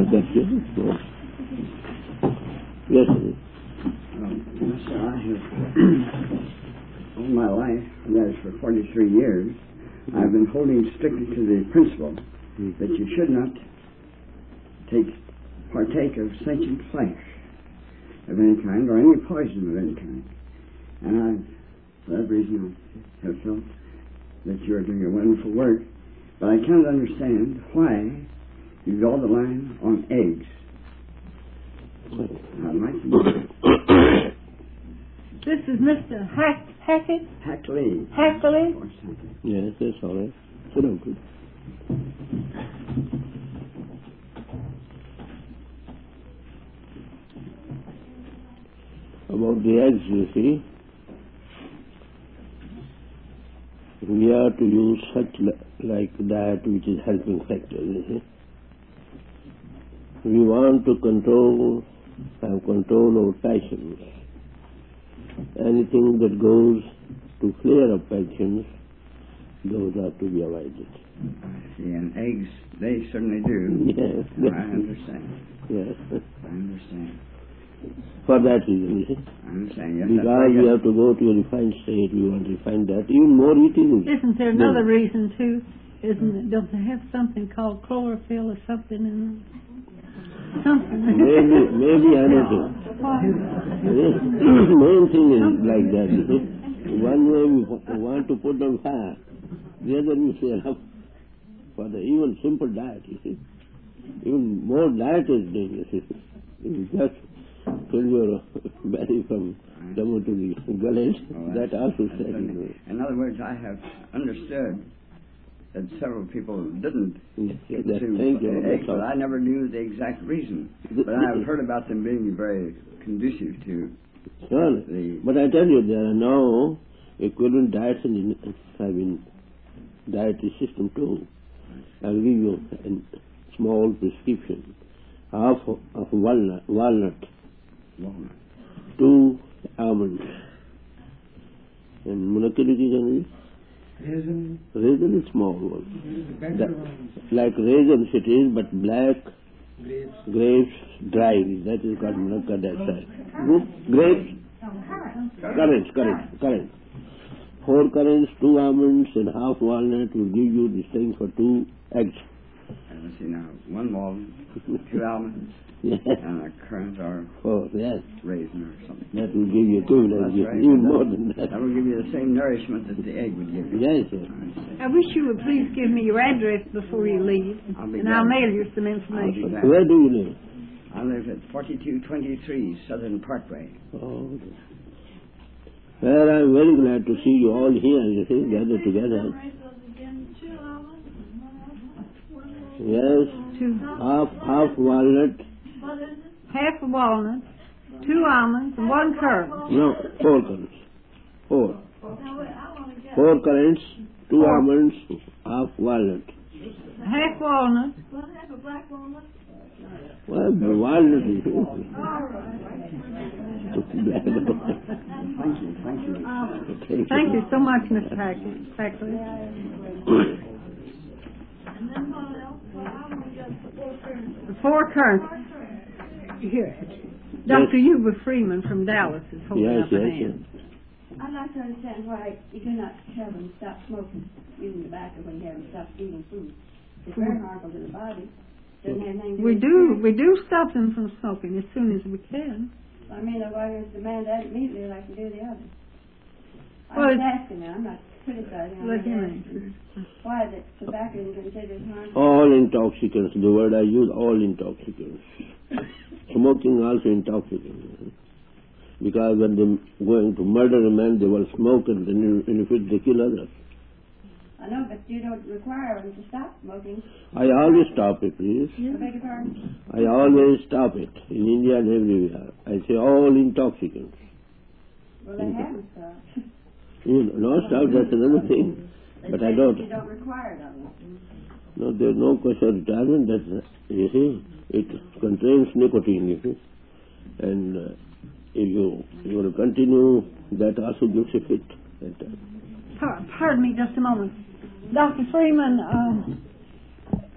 that's it. Yes, sir. Sir, I have, all my life, and that is for 43 years, I've been holding strictly to the principle that you should not partake of sentient flesh of any kind, or any poison of any kind. And for that reason, I have felt that you are doing a wonderful work, but I cannot understand why you draw the line on eggs. I'd like to know. This is Mr. Hackett? Hackley. Hackley? Yes, that's all right. Sit down, please. About the eggs, you see, we are to use such like diet which is helping factor, you see. We want to have control over passions. Anything that goes to flare up passions, those are to be avoided. See, and eggs, they certainly do. Yes. I understand. Yes. I understand. For that reason, you see. I understand, yes. Because we have to go to a refined state, we want to refine that. Even more eating. Isn't there another reason, too? Don't they have something called chlorophyll or something in them? Something. Maybe anything. Main thing is like that, you see. One way we want to put on fire, the other we say enough for the even simple diet, you see. Even more diet is dangerous, you see. You just fill your belly from double to the gullet, that also said. In other words, I have understood that several people didn't consume eggs, but I never knew the exact reason. But I've heard about them being very conducive to But I tell you, there are now equivalent diets in dietary system too. I'll give you a small prescription. Half of walnut, 2 almonds, and molecular raisin is small one. Like raisins it is, but black grapes dried. That is called mulaka that side. Grapes? Currants. 4 currants, 2 almonds, and half walnut will give you this thing for 2 eggs. Let's see now, 1 walnut, 2 almonds, yes. And a currant or raisin or something. That will give you even more than that. That will give you the same nourishment that the egg would give you. Yes, sir. I wish you would please give me your address before you leave, and I'll mail you some information. Where do you live? I live at 4223 Southern Parkway. Oh. Well, I'm very glad to see you all here, you see, gathered together. Yes, half walnut. Half a walnut, 2 almonds, and 1 currant. No, 4 currants. 4 currants, 2 almonds, half walnut. Half walnut. Well, the walnut is Thank you so much, Mr. Hackley. The 4 currants. Here. Dr. Yuba Freeman from Dallas is holding up a hand. I'd like to understand why you do not tell them to stop smoking, using tobacco when you have them stop eating food. It's very harmful to the body. We do stop them from smoking as soon as we can. I mean, why you demand that immediately like you do the others? Well, I'm just asking now, I'm not criticizing. Let him answer. Why that tobacco is considered harmful? All intoxicants, the word I use, all intoxicants. Smoking also intoxicant. Because when they're going to murder a man, they will smoke and then in effect they kill others. I know, but you don't require them to stop smoking. I always stop it, please. I beg your pardon? I always stop it, in India and everywhere. I say all intoxicants. Well, they haven't stopped. No, stop, that's another thing. But I don't. You don't require them. No, there's no question of retirement. That's, you see, it contains nicotine, you see. And if you will continue, that also gives a fit. Pardon me just a moment. Dr. Freeman,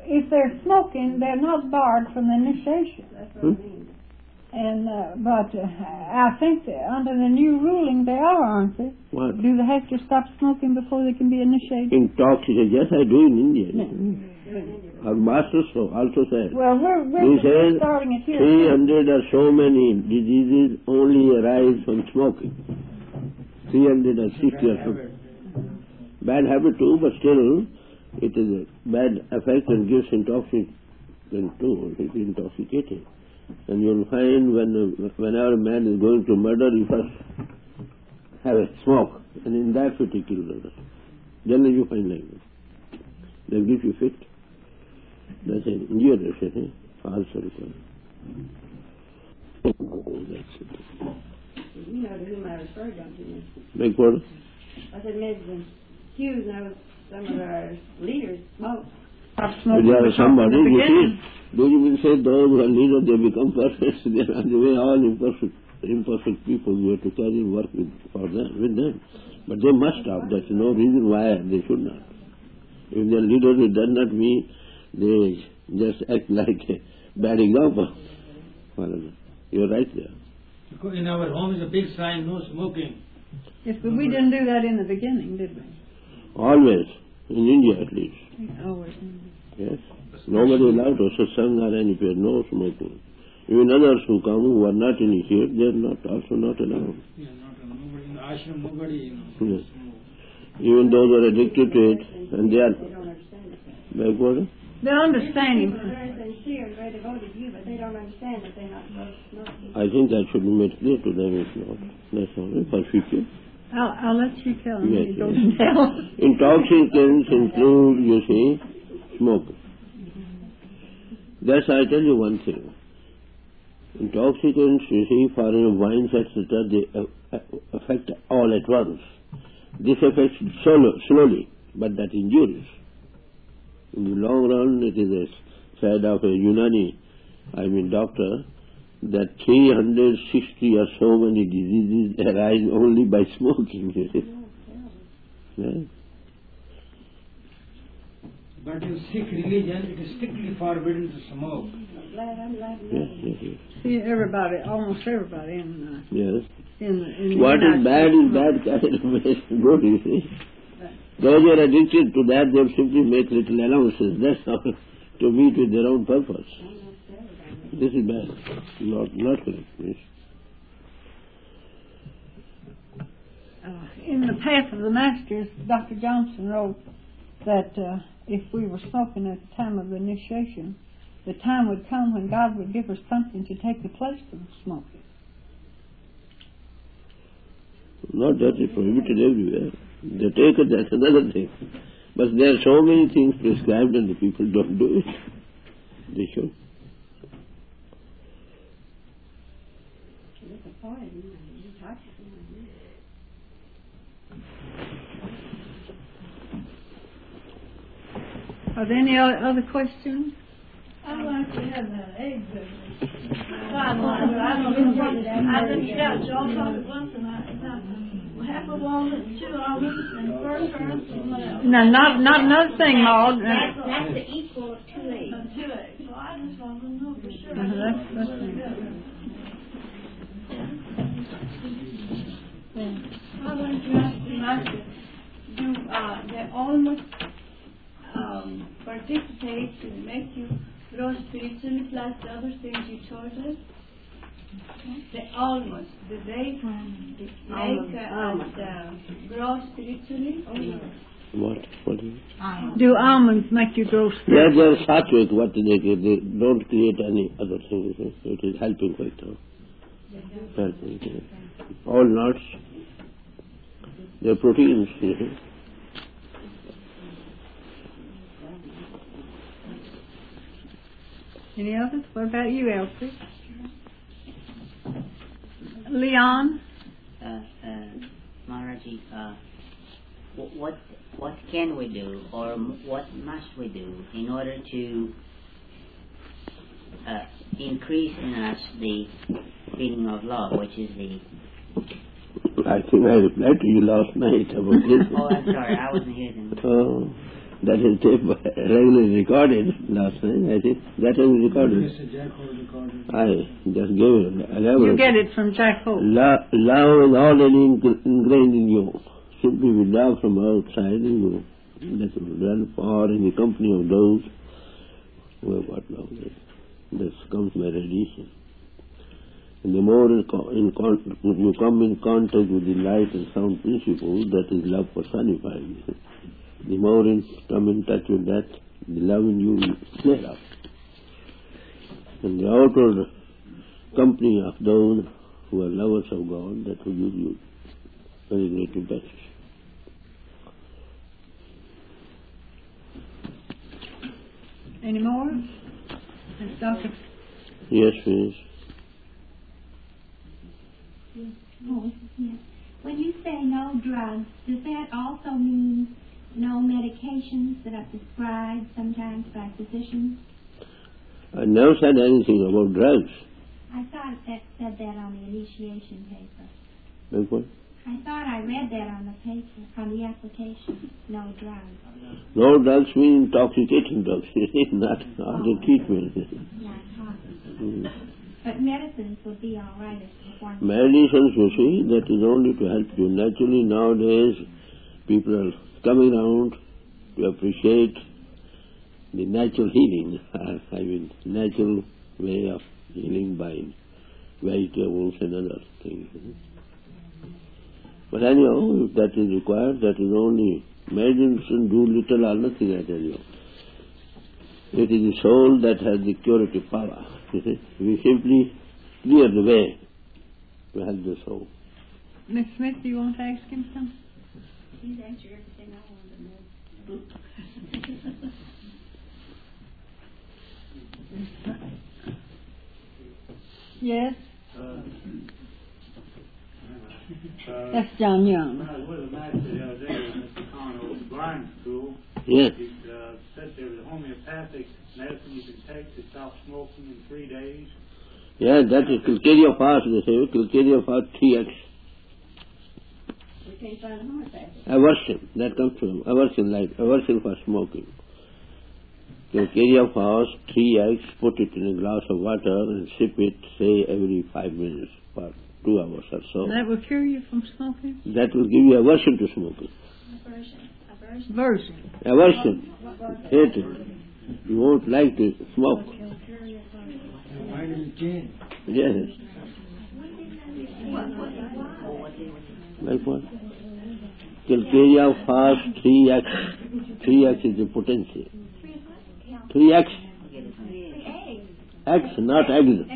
if they're smoking, they're not barred from the initiation. That's what I mean. And but I think that under the new ruling they are, aren't they? What? Do they have to stop smoking before they can be initiated? Intoxicated. Yes, I do in India. Our master also said. Well, He we're said starting it here. 300 or so many diseases only arise from smoking. 360 or so. Bad habit too, but still it is a bad effect and gives intoxicant too. It is intoxicating. And you'll find whenever a man is going to murder, he first have a smoke, and in that fit he kills others. Generally you find like that. They'll give you fit. That's an injury, false record. That's it. You know to whom I referred, don't you? Beg pardon? I said Ms. Hughes knows some of our leaders smoke. Stop If smoking there are before somebody, the you beginning. see, do you mean say those who are leaders, they become perfect? They are the way all imperfect people who have to carry work with them. But they must stop. There's no reason why they should not. If they are leaders, it does not mean they just act like a bad example. You're right there. In our home is a big sign, no smoking. Yes, but we didn't do that in the beginning, did we? Always, in India at least. Always. Yes. Nobody allowed us, satsang or anywhere, no smoking. Even others who come who are not initiated, they are not also not allowed. Yeah, nobody in the ashram, nobody, Yes. Even those who are addicted to it, and they are They don't understand it. backward. The understanding. People are very sincere and very devoted to you, but they don't understand that they're not supposed to smoke. I think that should be made clear to them, if not. That's all right, for future. I'll let you tell them. Yes, You don't yes. tell. Intoxicants include, you see, smoke. Thus I tell you one thing. Intoxicants, you see, foreign wines, etc., they affect all at once. This affects slowly, but that injurious. In the long run, it is a said of a Unani, doctor, that 360 or so many diseases arise only by smoking. You see. Yeah. but in Sikh religion, it is strictly forbidden to smoke. I'm glad Yes. See, everybody, almost everybody Yes. in What the is bad is bad kind of good, you see. Those who are addicted to that, they simply make little allowances. That's how to meet with their own purpose. This is bad. Not correct, please. In the Path of the Masters, Dr. Johnson wrote that if we were smoking at the time of the initiation, the time would come when God would give us something to take the place of smoking. Not that it's prohibited everywhere. They take it, that's another thing. But there are so many things prescribed and the people don't do it. They should. Are there any other questions? I'd like to have that egg business. I looked it up, y'all talked at once, and half of almonds, 2 almonds, and 4 currants, and what else? No, not another thing, Maud. That's the equal of 2 eggs. 2 eggs. Well, I just wanted to know for sure. That's I wanted to ask the master, do the almonds participate to make you grow spiritually like the other things you told us? The almonds, do they make us grow spiritually? What is it? Do almonds make you grow Yeah, spiritual? they are sattvic, what they don't create any other thing. You see. It is helping quite now. Helping. Yeah. All nuts, they are proteins. You see. Any others? What about you, Elsie? Leon? Maharaji, what can we do, or what must we do in order to increase in us the feeling of love, which is the... I think I replied to you last night about this. Oh, I'm sorry, I wasn't here then. That is tape regularly recorded last night, I think. That is recorded. Mr. Jack Hole recorded. I just gave it. You get it from Jack Hope. Love is already ingrained in you. Simply with love from outside in you. That will run far in the company of those who have got love. This comes by radiation. And the more you come in contact with the light and sound principle, that is love personified. The more you come in touch with that, the love in you will flare up. And the outward company of those who are lovers of God, that will give you very great impact. Any more? Doctor? Yes, please. Oh, yes. When you say no drugs, does that also mean no medications that are prescribed sometimes by physicians? I never said anything about drugs. I thought that said that on the initiation paper. Like what? I thought I read that on the paper, on the application. No drugs. No drugs mean intoxicating drugs, not the treatment. Not toxic. But medicines would be all right if one. Medicines, you see, that is only to help you. Naturally, nowadays, people are coming around to appreciate the natural healing, I mean, natural way of healing by vegetables and other things. But anyhow, if that is required, that is only medicine do little or nothing, I tell you. It is the soul that has the curative power. You see? We simply clear the way to help the soul. Miss Smith, do you want to ask him something? He's answered everything I wanted to know. Yes? That's John Young. When I was with a master the other day at Mr. Connell's blind school, Yes. he said there was a homeopathic medicine you can take to stop smoking in 3 days. Yeah, that is Kilcaria fast, they say. Kilcaria fast 3x. We can't find a homeopathic. Aversion, that comes from aversion, like aversion for smoking. Kilcaria fast 3x, put it in a glass of water and sip it, say, every 5 minutes for 2 hours or so. That will cure you from smoking? That will give you aversion to smoking. Aversion. Aversion. Hatred. You won't like to smoke. Yes. Like what? Kilcaria fast 3x. 3x is the potency. 3x. X, not eggs.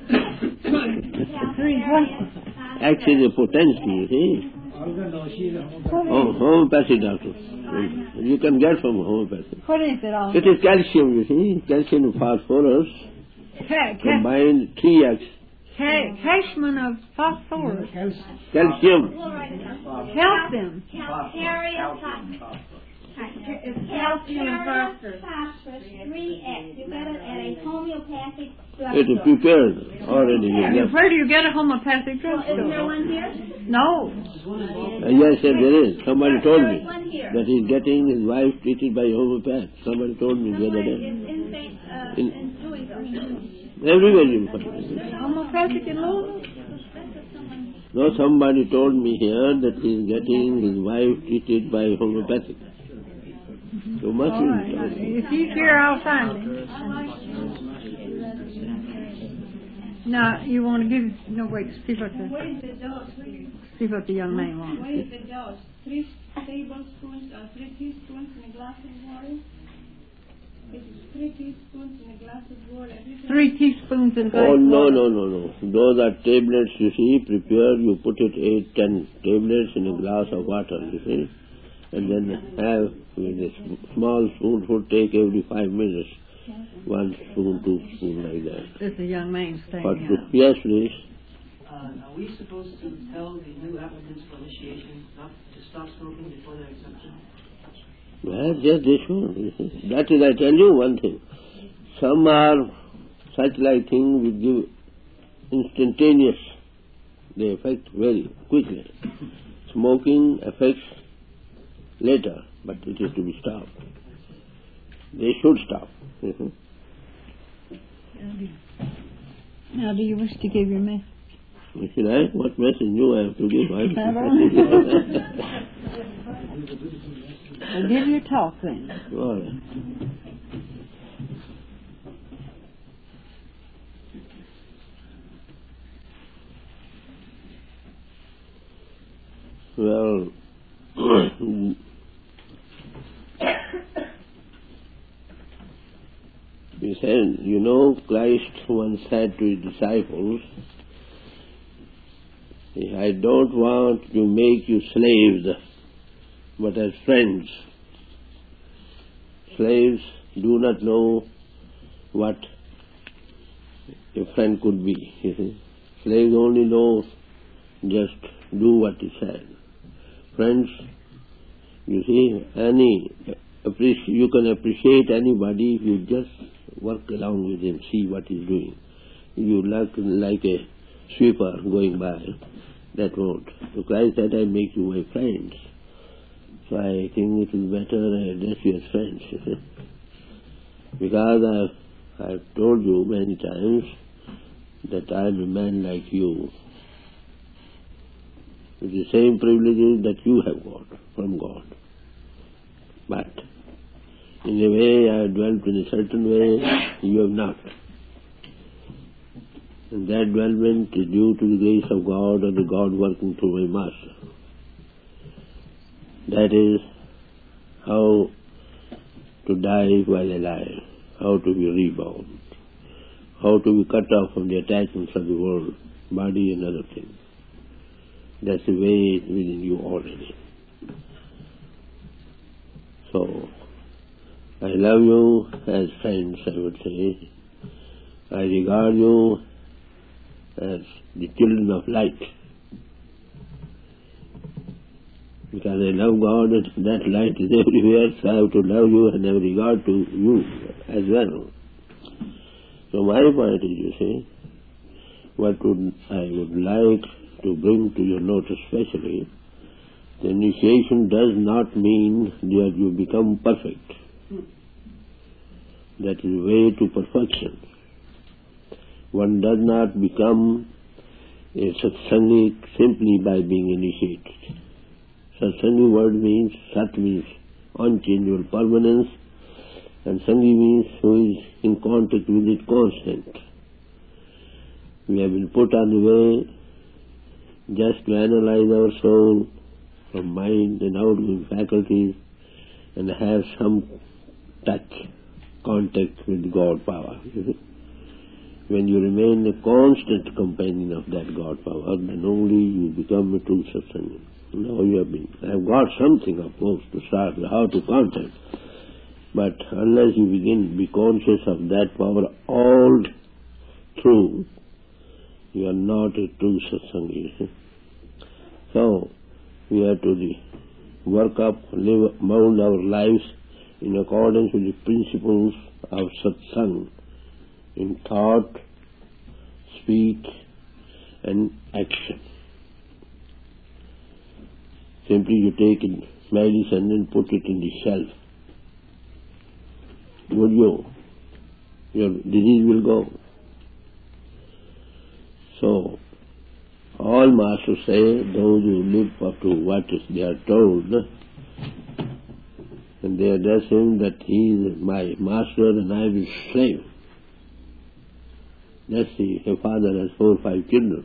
X is a potency, you see. Oh, homeopathy, doctor. You can get from homeopathy. What is it all? It is calcium, you see. Calcium and phosphorus combined 3x. Cashman of phosphorus. Calcium. Help them. Calcium and phosphorus 3X. You got it at a homeopathic drugstore. It is prepared already. Where do you get a homeopathic drugstore? Is there one here? No. Yes, there is. Somebody told me that he's getting his wife treated by homeopath. Somebody told me the other day. In Louisville. Everywhere you find it. Homeopathic in Louisville? No, somebody told me here that he's getting his wife treated by homeopathic. So much If he's here, I'll find him. Now, you want to give... No, wait, see what the young man wants. What is the dose? 3 tablespoons or 3 teaspoons in a glass of water? It is 3 teaspoons in a glass of water. 3 teaspoons in a glass Oh, of water. no. Those are tablets, you see, prepare, you put it 8, 10 tablets in a glass of water, you see. And then have with a small spoonful, take every 5 minutes. 1 spoon, 2 spoon, like that. There's a young man staying But here. yes, please. Are we supposed to tell the new applicants for initiation not to stop smoking before their accepted? Well, yes, they should. That is, I tell you one thing. Some are such like things which give instantaneous. They affect very quickly. Smoking affects later, but it is to be stopped. They should stop. Now, do you wish to give your message? Should I? What message do I have to give? Well, give your talk then. All right. Well, he said, Christ once said to his disciples, I don't want to make you slaves, but as friends. Slaves do not know what a friend could be. Slaves only know just do what he said. Friends, you see, you can appreciate anybody if you just work along with him, see what he's doing. You like a sweeper going by, that won't. So Christ said, I make you my friends. So I think it is better I address you as friends. Because I've told you many times that I am a man like you, with the same privileges that you have got from God. But in a way I have dwelt in a certain way, you have not. And that dwellment is due to the grace of God or the God working through my Master. That is how to die while alive, how to be reborn, how to be cut off from the attachments of the world, body and other things. That's the way within you already. So, I love you as friends, I would say. I regard you as the children of light. Because I love God and that light is everywhere, so I have to love you and have regard to you as well. So my point is, you see, what I would like to bring to your notice especially, the initiation does not mean that you become perfect. That is the way to perfection. One does not become a satsangi simply by being initiated. Satsangi word means, sat means unchangeable permanence, and sangi means who is in contact with it constant. We have been put on the way just to analyze our soul from mind and outgoing faculties and have some touch, contact with God power. When you remain a constant companion of that God power, then only you become a true satsangi. Now you have got something, of course, to start with, how to contact. But unless you begin to be conscious of that power all through, you are not a true satsangi. So, we have to work up, mould our lives in accordance with the principles of satsang, in thought, speech, and action. Simply you take medicine and put it in the shelf. Would you? Your disease will go. So, all masters say, those who live up to what they are told, and they address him that he is my master and I am his slave. Let's see, a father has 4 or 5 children.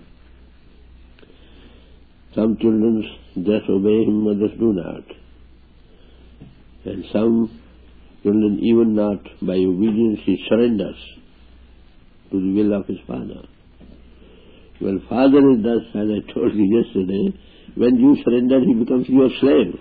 Some children just obey him, others do not. And some children, even not by obedience, he surrenders to the will of his father. Well, father is thus, as I told you yesterday, when you surrender, he becomes your slave.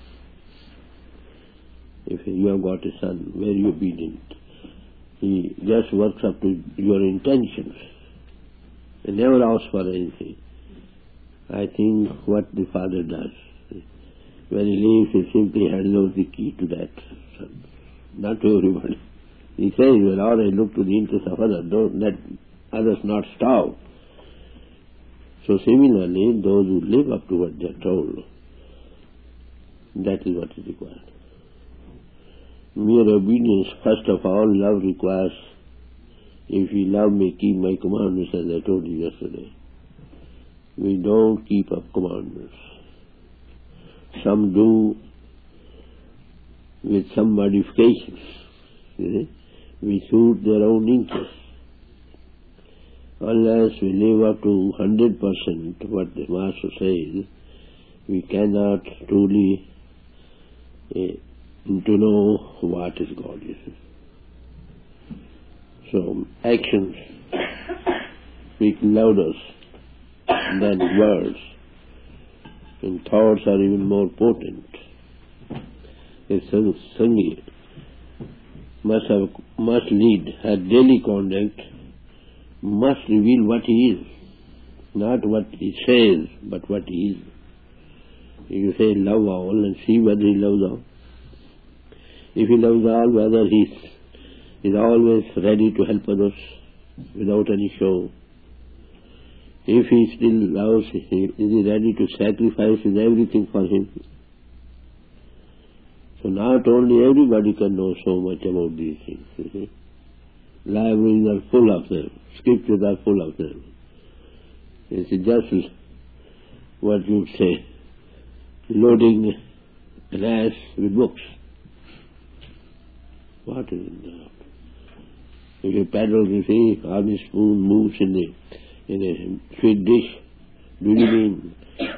If you have got a son, very obedient, he just works up to your intentions and never asks for anything. I think what the father does, when he leaves, he simply hands over the key to that son, not to everybody. He says, well, all I look to the interest of others, don't let others not starve. So similarly, those who live up to what they are told, that is what is required. mere obedience. First of all, love requires, if you love me, keep my commandments, as I told you yesterday. We don't keep up commandments. Some do with some modifications. We suit their own interests. Unless we live up to 100% what the Master says, we cannot truly to know what is God. So actions speak louder than words, and thoughts are even more potent. A Sanghi must lead her daily conduct, must reveal what he is, not what he says, but what he is. You say love all and see whether he loves all. If he loves all, whether he is always ready to help others without any show. If he still loves, is he ready to sacrifice everything for him? So not only everybody can know so much about these things. Libraries are full of them. Scriptures are full of them. It's just what you'd say, loading an ass with books. What is it? If a paddle, you see, how the spoon moves in a sweet dish, do you mean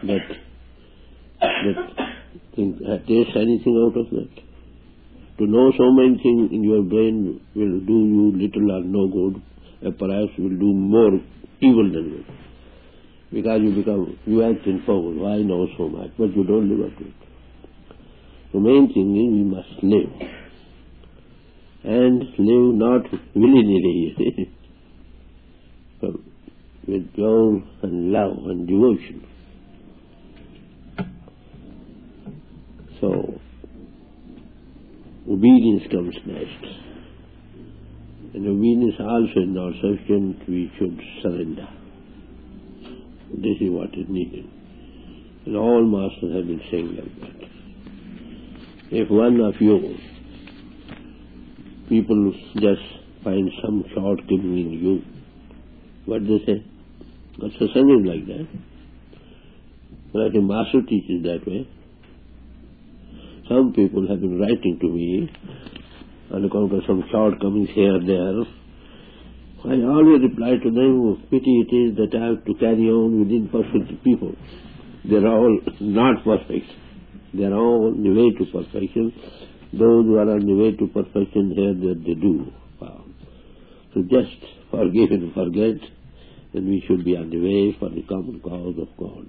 that taste anything out of that? To know so many things in your brain will do you little or no good, and perhaps will do more evil than good. Because you act in power. I know so much, but you don't live up to it. The main thing is we must live. And live not willy-nilly, but with joy and love and devotion. So, obedience comes next. And obedience also is not sufficient, we should surrender. This is what is needed. And all masters have been saying like that. If one of you, people just find some shortcoming in you, what they say? That's something like that. But I think Master teaches that way. Some people have been writing to me on account of some shortcomings here and there. I always reply to them, pity it is that I have to carry on with imperfect people. They are all not perfect. They are all on the way to perfection. Those who are on the way to perfection, here that they do. Wow. So just forgive and forget, and we should be on the way for the common cause of God.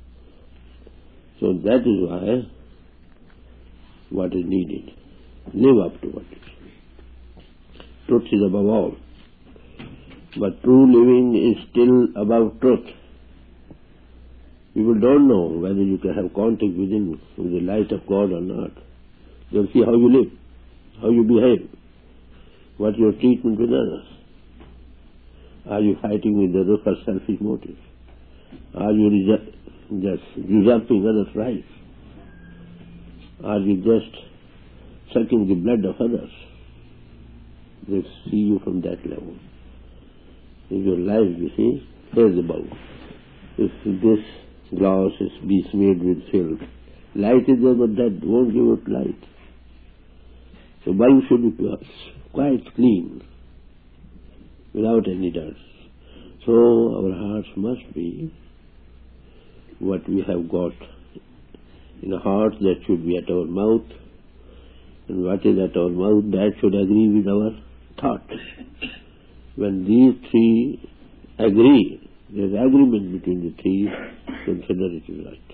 So that is why what is needed. Live up to what is. Truth is above all. But true living is still above truth. People don't know whether you can have contact with the light of God or not. They'll see how you live, how you behave, what your treatment with others. Are you fighting with others for selfish motives? Are you just usurping others' rights? Are you just sucking the blood of others? They see you from that level. In your life, you see, here's the bulb. If this glass is besmeared with filth, light is there, but that won't give it light. The bulb should be quite clean, without any dust. So our hearts must be what we have got in a heart, that should be at our mouth, and what is at our mouth, that should agree with our thought. When these three agree, there is agreement between the three, consider it is right.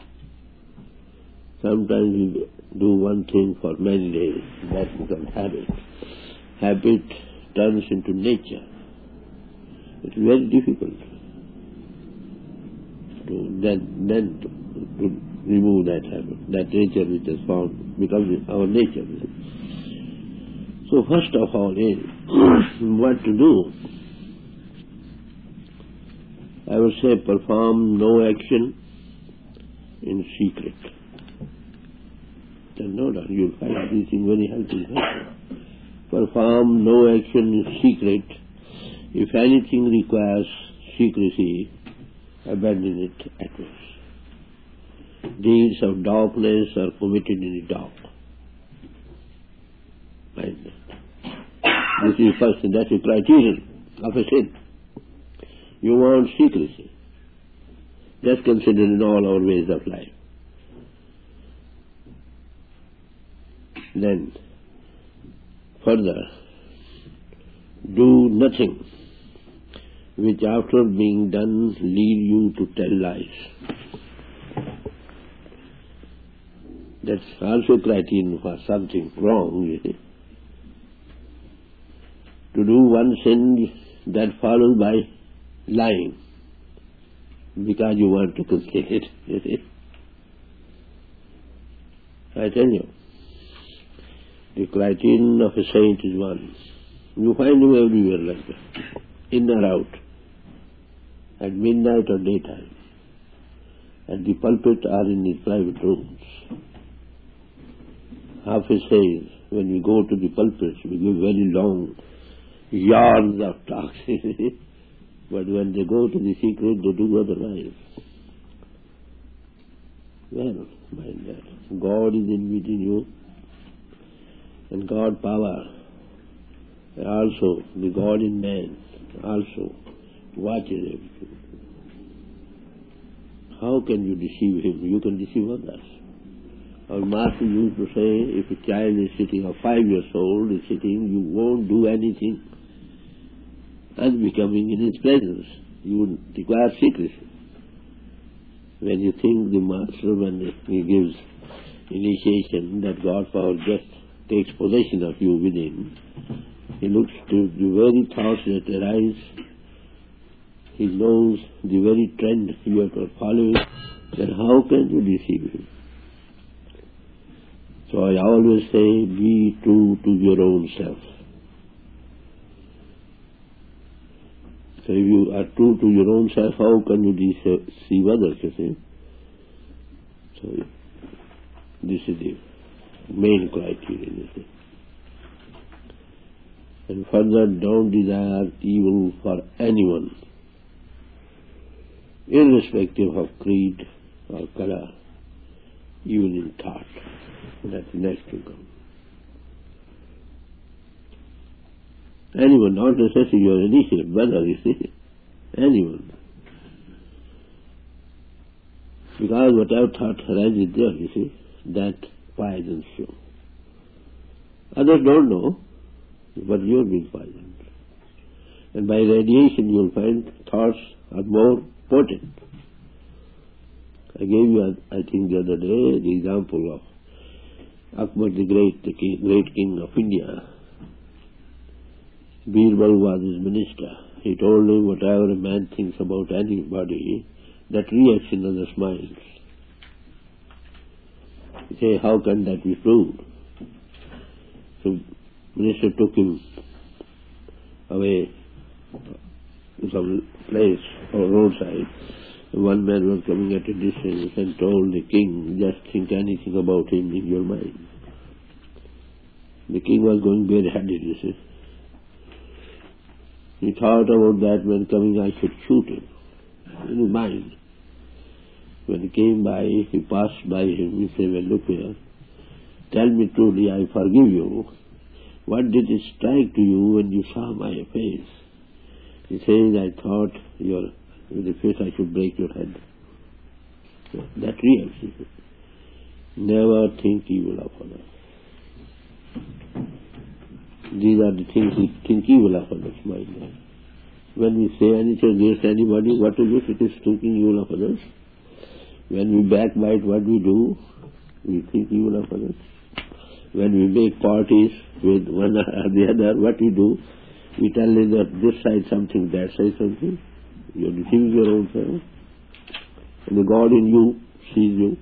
Sometimes we do one thing for many days, that becomes habit. Habit turns into nature. It's very difficult to then remove that habit. That nature which is found becomes our nature. So first of all is what to do. I would say perform no action in secret. and no doubt you'll find this thing very helpful. Perform no action in secret. If anything requires secrecy, abandon it at once. Deeds of darkness are committed in the dark. Mind that. This is first, and that's the criterion of a sin. You want secrecy. Just consider in all our ways of life. Then, further, do nothing which after being done lead you to tell lies. That's also criterion for something wrong, you see. To do one sin that follows by lying because you want to conceal it, you see. I tell you, the criterion of a saint is one. You find him everywhere like that, in or out, at midnight or daytime, at the pulpit or in his private rooms. Hafiz says, when we go to the pulpits, we give very long yarns of talks. But when they go to the secret, they do otherwise. Well, mind that. God is in within you, and God power, also the God in man, also watches everything. How can you deceive him? You can deceive others. Our master used to say, if a child is sitting, or 5 years old is sitting, you won't do anything unbecoming in his presence. You require secrecy. When you think the master, when he gives initiation, that God power just takes possession of you within, he looks to the very thoughts that arise. He knows the very trend you are following. Then how can you deceive him? So I always say, be true to your own self. So if you are true to your own self, how can you deceive others, you see? So this is the main criterion, you see. And further, don't desire evil for anyone, irrespective of creed or color, even in thought. That's the next to come. Anyone, not necessarily your initiate brother, you see. Anyone. Because whatever thought arises there, you see, that poisons you. Others don't know, but you're being poisoned. And by radiation you'll find thoughts are more potent. I gave you, I think the other day, the example of Akbar the great king of India. Birbal was his minister. He told him whatever a man thinks about anybody, that reacts in others' minds. He said, how can that be proved? So minister took him away to some place or roadside. One man was coming at a distance and told the king, just think anything about him in your mind. The king was going bareheaded, you see. He thought about that when coming, I should shoot him in his mind. When he came by, he passed by him, he said, well, look here, tell me truly, I forgive you. What did it strike to you when you saw my face? He says, I thought with the face I should break your head. So that reacts. Never think evil of others. These are the things we think evil of others, mind that. When we say anything against anybody, what is it? It is thinking evil of others. When we backbite, what we do? We think evil of others. When we make parties with one or the other, what we do? We tell them that this side something, that side something. You are deceiving your own self. And the God in you sees you.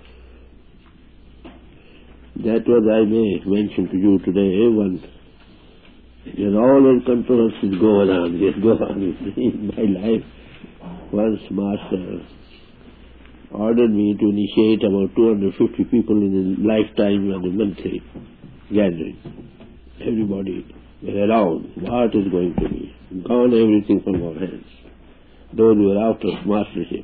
That was I may mention to you today, there's always controversies going on. Yes, go on. In my life, once master ordered me to initiate about 250 people in a lifetime of the monthly gathering. Everybody around, what is going to be? Gone everything from our hands. Those who were after mastership.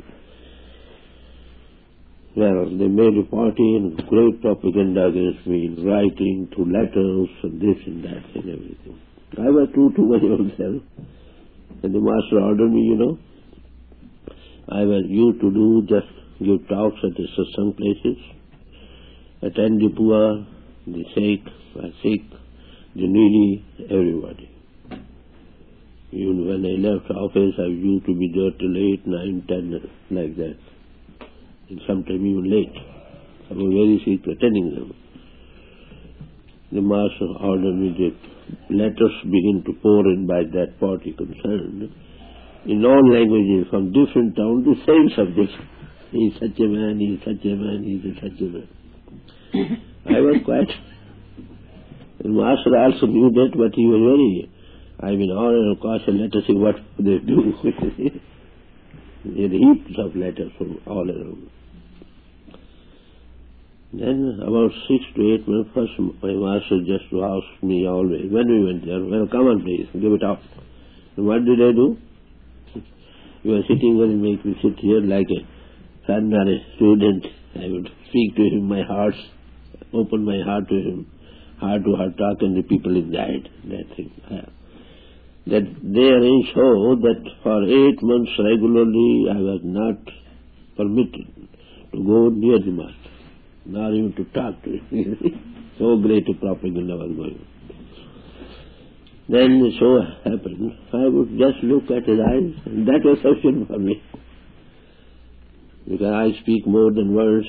Well, they made a party and great propaganda against me, writing through letters and this and that and everything. I was too much of them. And the master ordered me, I was used to do just give talks at the satsang places, attend the poor, the sick, the needy, everybody. Even when I left office, I used to be there till 8, 9, 10, like that. And sometimes even late. I was very sick attending them. The master ordered me that letters begin to pour in by that party concerned. In all languages, from different towns, the same subject. He is such a man, he is such a man, he is such a man. I was quite... The master also knew that, but he was very... of course, let us see what they do. He had heaps of letters from all around. Then, about 6 to 8 months, first my master just asked me always, when we went there, well, come on please, give it up. And what did I do? You are sitting there and make me sit here like a son or a student. I would speak to him, my heart, open my heart to him, heart-to-heart talk, and the people inside, that thing. That they arranged so that for 8 months regularly I was not permitted to go near the master, not even to talk to him. So great a propaganda was going on. Then so happened, I would just look at his eyes, and that was sufficient for me. Because I speak more than words.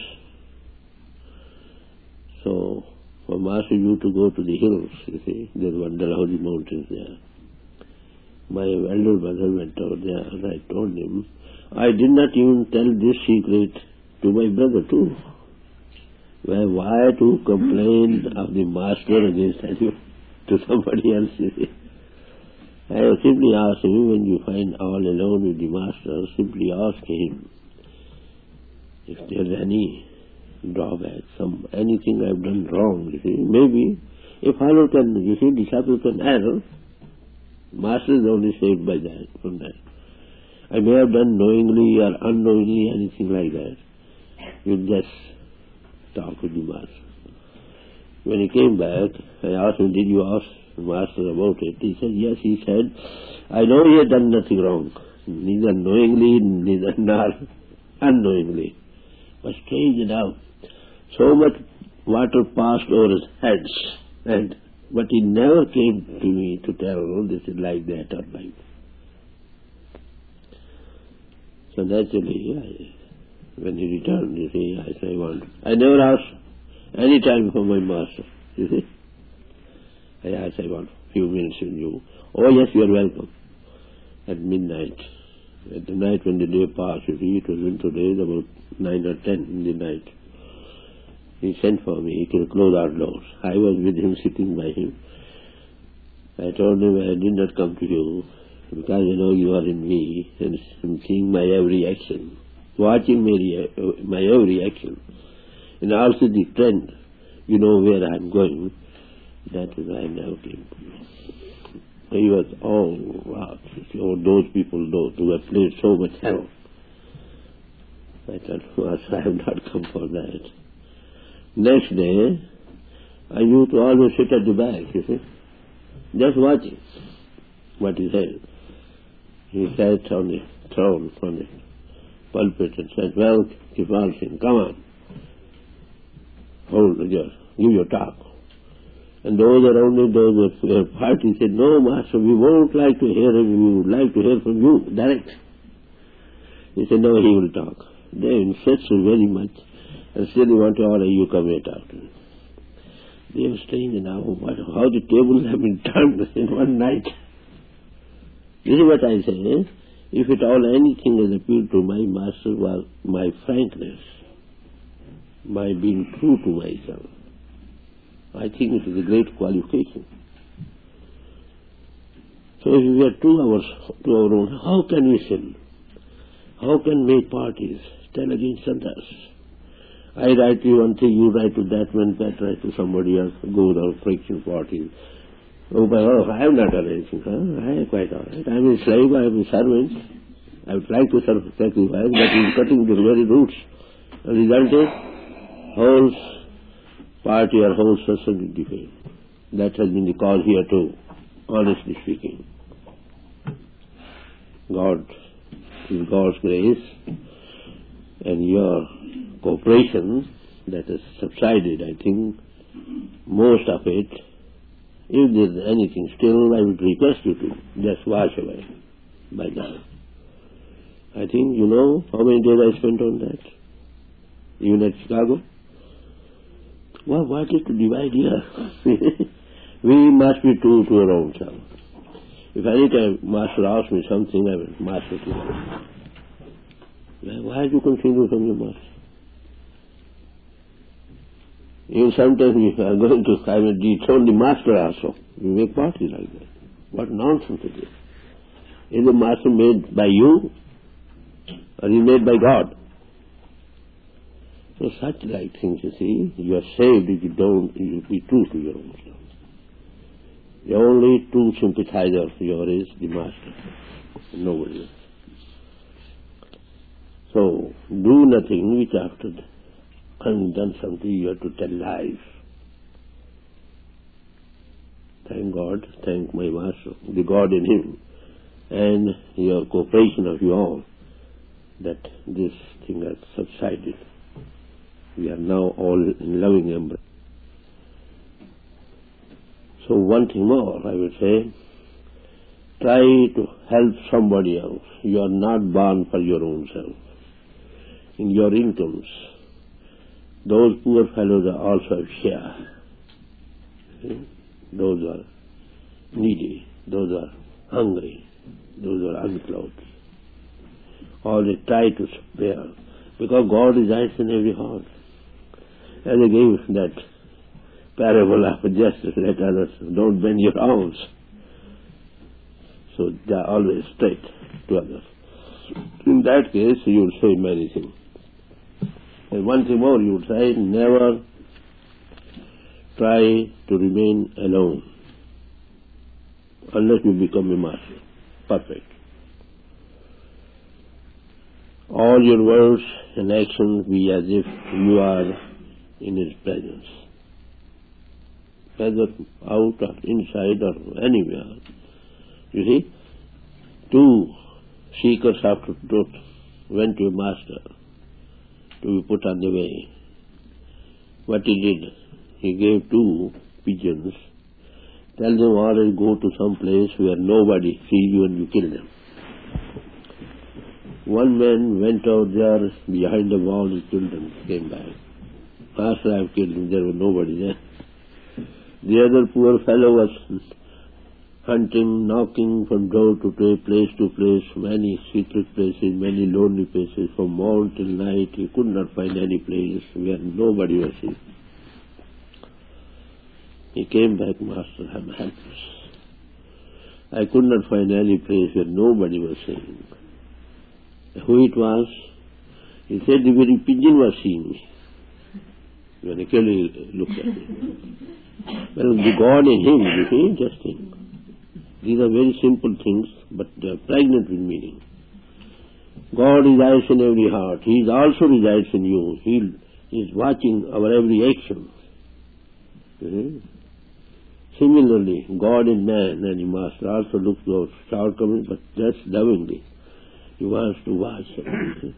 So, for master used to go to the hills, you see, there's one Dalhousie mountains there. My elder brother went over there, and I told him, I did not even tell this secret to my brother too. Well, why to complain of the master against anyone to somebody else, you see? I simply asked him, when you find all alone with the master, simply ask him if there's any drawback, anything I've done wrong, you see. Maybe a follower can, you see, disciple can err. Master is only saved by that, from that. I may have done knowingly or unknowingly anything like that. You just talk with the master. When he came back, I asked him, did you ask the master about it? He said, yes. He said, I know he had done nothing wrong, neither knowingly, nor unknowingly. But strange enough, so much water passed over his heads, but he never came to me to tell, oh, this is like that or like that. So naturally, when he returned, you see, I said, I never asked any time for my master, you see. I asked, I want a few minutes with you. Oh yes, you are welcome. At midnight. At the night when the day passed, you see, it was winter days, about 9 or 10 in the night. He sent for me to close our doors. I was with him, sitting by him. I told him I did not come to you because I know you are in me and seeing my every action, watching my every action, and also the trend. You know where I am going. That is why I never came to you. He was all wrath. Those people, who have played so much hell. I thought, I have not come for that. Next day, I used to always sit at the back, you see, just watching what he said. He sat on the throne, on the pulpit, and said, well, Kirpal Singh, come on, give your talk. And those around him, those party said, no, master, we won't like to hear him, we would like to hear from you, direct. He said, no, he will talk. They insisted very much, and still they want to order you come here talk to him. They were strange now, how the tables have been turned in one night. This is what I say, if at all anything has appealed to my master was my frankness, my being true to myself. I think it is a great qualification. So if we are 2 hours to our own, how can we sin? How can make parties, tell against others. I write to you one thing, you write to that one, that write to somebody else, go without friction parties. Oh, I am not arranging, I am quite all right. I am a slave, I am a servant. I would like to sacrifice, but he is cutting the very roots. The result is, whole party or whole society defeat. That has been the cause here too, honestly speaking. God, with God's grace and your cooperation, that has subsided, I think, most of it. If there is anything still, I would request you to just wash away by now. I think you know how many days I spent on that, even at Chicago. Well, what is to divide here? We must be true to our own self. If any time Master asks me something, I will, Master, why do you continue from your Master? Even sometimes we are going to, I will dethrone the Master also. We make parties like that. What nonsense it is. Is the Master made by you? Or is made by God? So such like things, you see, you are saved if you don't, you be true to your own self. The only true sympathizer of yours is the Master, nobody else. So, do nothing which after having done something you have to tell lies. Thank God, thank my Master, the God in him, and your cooperation of you all, that this thing has subsided. We are now all in loving embrace. So one thing more, I would say, try to help somebody else. You are not born for your own self. In your incomes, those poor fellows are also a share. See? Those are needy, those are hungry, those are unclothed. All they try to spare, because God resides in every heart. And they gave that parable of justice, let others, don't bend your arms. So they are always straight to others. In that case, you will say many things. And one thing more, you would say, never try to remain alone unless you become a master, perfect. All your words and actions be as if you are in his presence, whether out or inside or anywhere. You see, two seekers after truth went to a master to be put on the way. What he did, he gave two pigeons, tell them always go to some place where nobody sees you and you kill them. One man went out there behind the wall, his children came back. Master, I have killed him, there was nobody there. The other poor fellow was hunting, knocking from door to door, place to place, many secret places, many lonely places, from morning till night. He could not find any place where nobody was seen. He came back, Master, I am helpless. I could not find any place where nobody was seen. Who it was? He said the very pigeon was seeing me. When I clearly looked at me. Well, the God in him, you see, just think. These are very simple things, but they are pregnant with meaning. God resides in every heart. He also resides in you. He is watching our every action. Similarly, God in man and the Master also looks at our shortcomings, but just lovingly. He wants to watch him.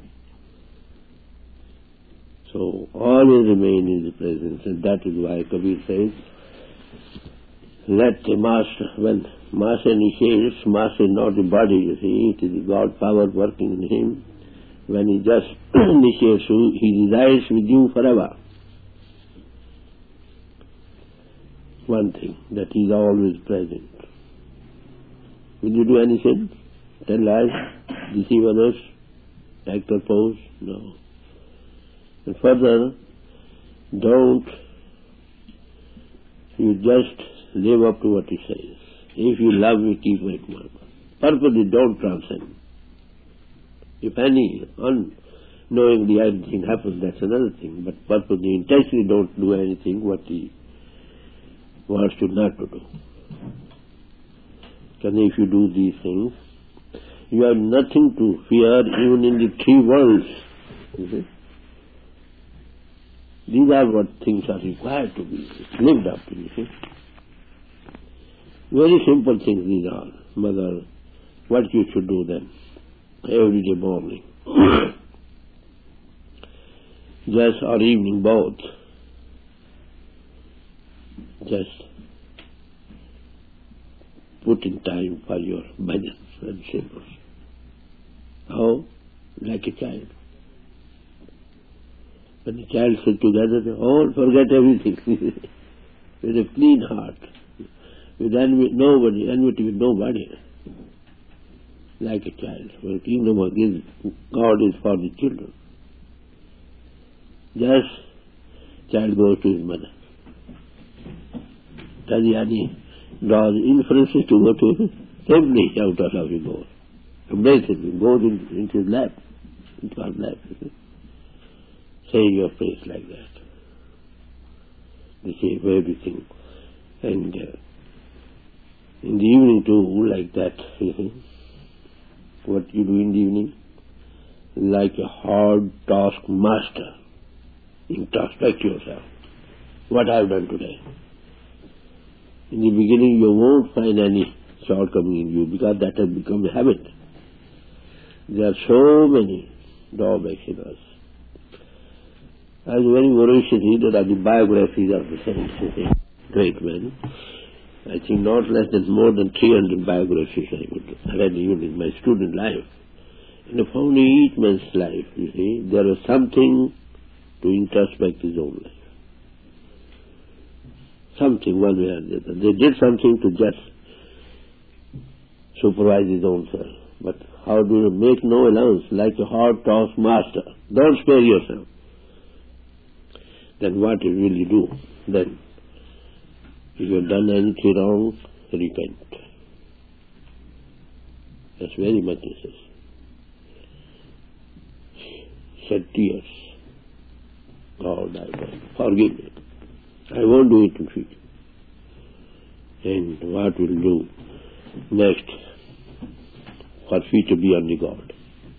So always remain in the presence, and that is why Kabir says, let the Master, when Master initiates, Master is not the body, you see, it is God power working in him. When he just initiates you, he resides with you forever. One thing, that he is always present. Will you do anything? Tell lies, deceive others, act or pose? No. And further, don't you just live up to what he says. If you love me, keep my commandments. Purposely don't transcend. If any Knowingly anything happens, that's another thing. But purposely, intentionally don't do anything what he wants you not to do. Because if you do these things, you have nothing to fear even in the three worlds. You see? These are what things are required to be lived up to, you see. Very simple things these are. Mother, what you should do then, every day morning. Just or evening, both. Just put in time for your bhajans and symbols. How? Like a child. When the child sits together, they all forget everything with a clean heart, with enmity with nobody, like a child. For the kingdom of God is for the children. Just child goes to his mother. Tadyani draws inferences to go to him, simply out of love he goes. Embraces him, goes into his lap, into her lap. Say your praise like that. This is everything. And in the evening too, like that. What you do in the evening? Like a hard task master. Introspect yourself. What I have done today. In the beginning you won't find any shortcoming in you because that has become a habit. There are so many drawbacks in us. I was very voracious reader of the biographies of the saints, great men. I think not less than more than 300 biographies I would read even in my student life. And I found in each man's life, you see, there was something to introspect his own life. Something, one way or the other. They did something to just supervise his own self. But how do you make no allowance, like a hard task master? Don't spare yourself. Then what will you do? Then, if you have done anything wrong, repent. That's very much necessary. Shed tears. God, forgive me. I won't do it in future. And what will do next for future beyond the God?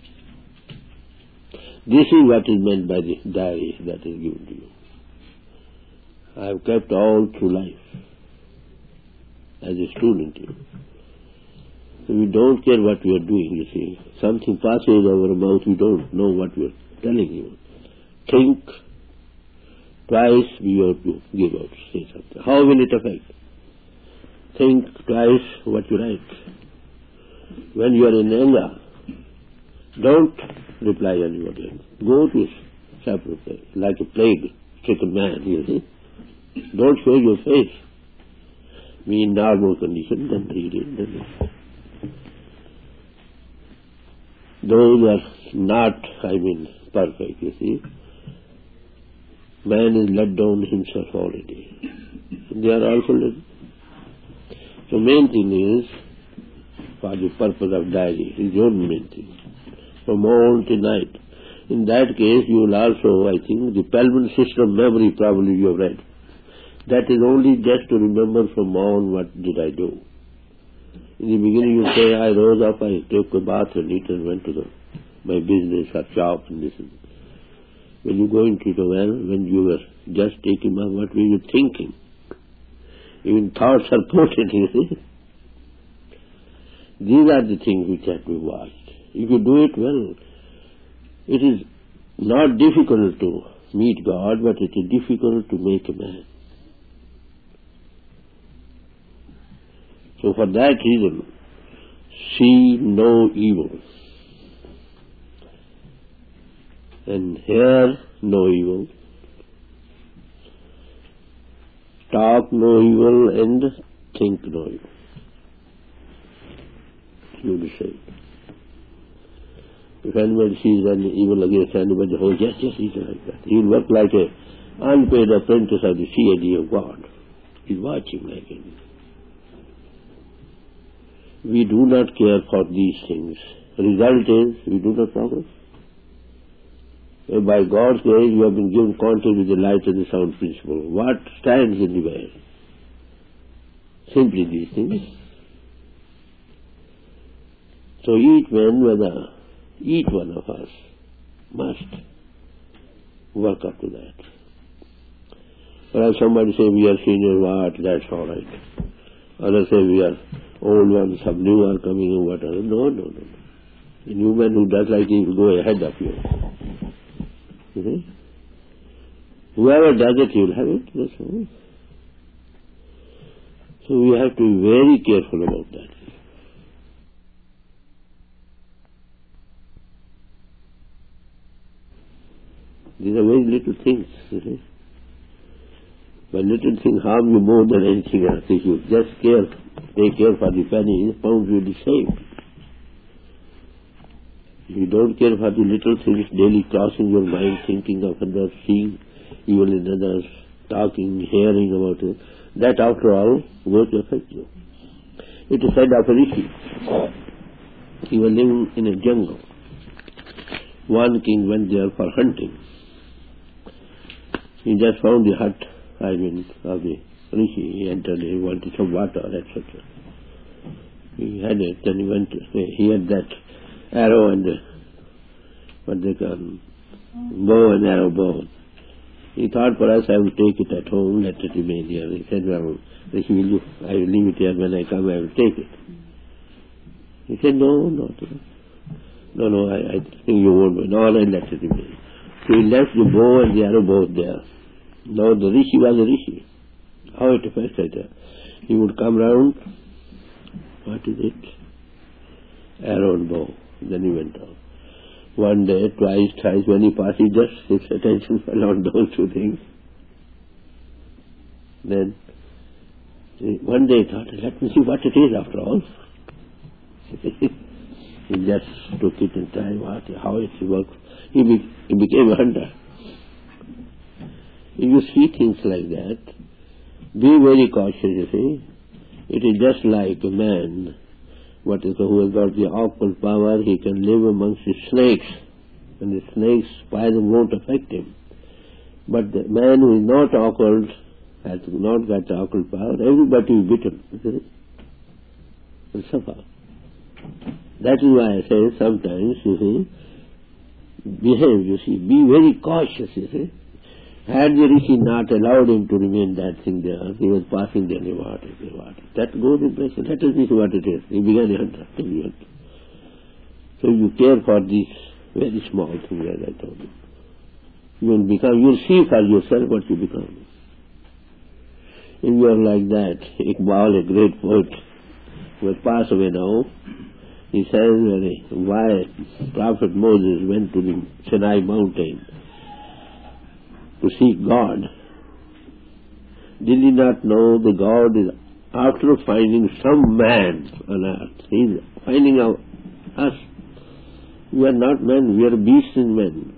This is what is meant by the diary that is given to you. I have kept all through life as a student. So we don't care what we are doing, you see. Something passes over our mouth, we don't know what we are telling you. Think twice before you give out, say something. How will it affect? Think twice what you write. When you are in anger, don't reply anybody. Go to a separate place, like a plague-stricken man, you see. Don't show your face. Be in normal condition, then read it. Then those are not, perfect, you see. Man is let down himself already. They are also let. So main thing is, for the purpose of diary, is your main thing. From morning to night. In that case, you will also, I think, the Pelman system memory probably you have read. That is only just to remember from on what did I do. In the beginning you say, I rose up, I took a bath and eat and went to my business or shop and this. When you go into the well, when you were just taking up, what were you thinking? Even thoughts are potent, you see. These are the things which have to be watched. If you do it well, it is not difficult to meet God, but it is difficult to make a man. So for that reason, see no evil. And hear no evil. Talk no evil and think no evil. You decide. If anybody sees any evil against anybody, oh yes, he's like that. He'll work like an unpaid apprentice of the CID of God. He's watching like it. We do not care for these things. Result is, we do not progress. By God's grace, you have been given contact with the light and the sound principle. What stands in the way? Simply these things. So each one of us must work up to that. Or if somebody say we are senior, what? That's all right. Others say we are old ones, some new are coming or whatever. No. A new man who does like it will go ahead of you. You see? Whoever does it, you'll have it. That's all. So we have to be very careful about that. These are very little things, you see. But little things harm you more than anything else. If you just take care for the penny, the pound will be saved. If you don't care for the little things daily crossing your mind, thinking of others, seeing evil in others, talking, hearing about it, that after all will affect you. It is said of a rishi. He was living in a jungle. One king went there for hunting. He just found the hut, of the rishi. He entered, he wanted some water, etc. He had it, then he went, he had that arrow and what they call bow and arrow bow. He thought, perhaps I will take it at home, let it remain here. He said, well, Rishi, I will leave it here, when I come I will take it. He said, no, I think you won't, no, I'll let it remain. So he left the bow and the arrow both there. Now the rishi was a rishi. How it affected her? He would come round, what is it? Arrow and bow. Then he went out. One day, twice, thrice, when he passed, his attention fell on those two things. Then, one day he thought, let me see what it is after all. He just took it and tried how it works. He became a hunter. If you see things like that, be very cautious, you see. It is just like a man, who has got the occult power, he can live amongst the snakes, and the snakes' poison won't affect him. But the man who is not occult, has not got the occult power, everybody is bitten, you see. Will suffer. That is why I say sometimes, you see, behave, you see, be very cautious, you see. Had the rishi not allowed him to remain that thing there, he was passing there, what. That goes in place. Let us see what it is. He began a hunter. So you care for these very small things, as I told you. You'll see for yourself what you become. If you are like that, Iqbal, a great poet, who has passed away now, he says why Prophet Moses went to the Sinai mountain to seek God. Did he not know the God is after finding some man on earth? He is finding out us. We are not men, we are beasts in men.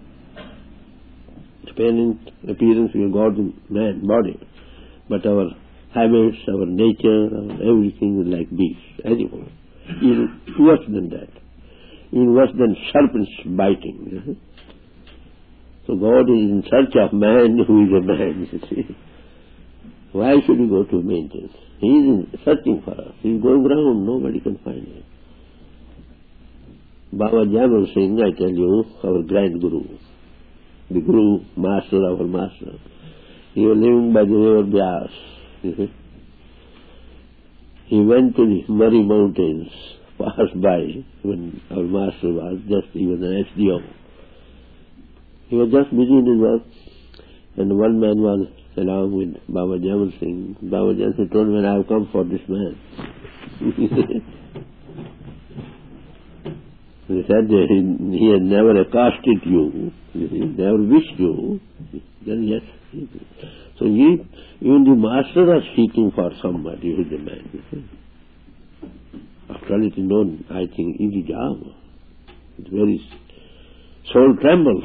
Appearance we are God in man, body. But our habits, our nature, everything is like beasts, animals. Even worse than that. Even worse than serpents biting. So God is in search of man who is a man, you see. Why should we go to mountains? He is searching for us. He is going around, nobody can find him. Baba Jamal Singh, I tell you, our grand guru, the guru, master, our master, he was living by the river Byas, you see. He went to the Murray Mountains, passed by when our master was he was an SDO. He was just busy in his work, and one man was along with Baba Jamal Singh. Baba Jamal Singh told me, I have come for this man. He said he had never accosted you, never wished you. Then yes. So even the masters are seeking for somebody who is a man. After all, it is known, I think, easy job. It's very soul trembles.